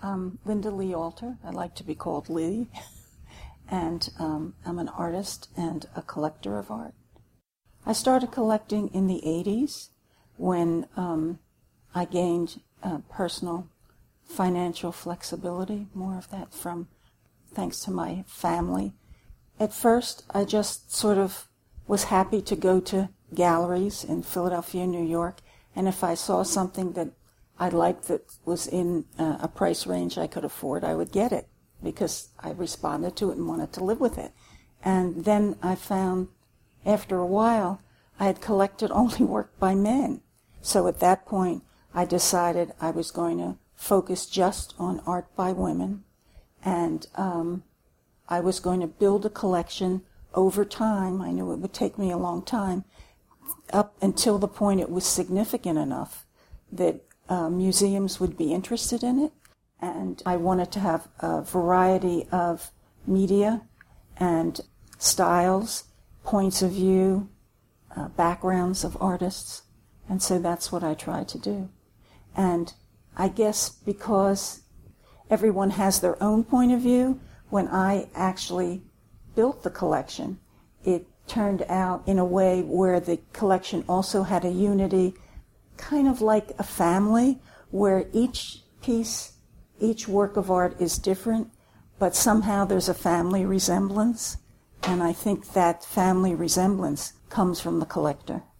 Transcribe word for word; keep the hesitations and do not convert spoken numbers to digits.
I'm Linda Lee Alter. I like to be called Lee. And um, I'm an artist and a collector of art. I started collecting in the eighties when um, I gained uh, personal financial flexibility, more of that from thanks to my family. At first, I just sort of was happy to go to galleries in Philadelphia, New York, and if I saw something that I liked that was in uh, a price range I could afford, I would get it because I responded to it and wanted to live with it. And then I found, after a while, I had collected only work by men. So at that point, I decided I was going to focus just on art by women, and um, I was going to build a collection over time. I knew it would take me a long time, up until the point it was significant enough that uh, museums would be interested in it. And I wanted to have a variety of media and styles, points of view, uh, backgrounds of artists. And so that's what I try to do. And I guess because everyone has their own point of view, when I actually built the collection, it turned out in a way where the collection also had a unity, kind of like a family, where each piece, each work of art is different, but somehow there's a family resemblance. And I think that family resemblance comes from the collector.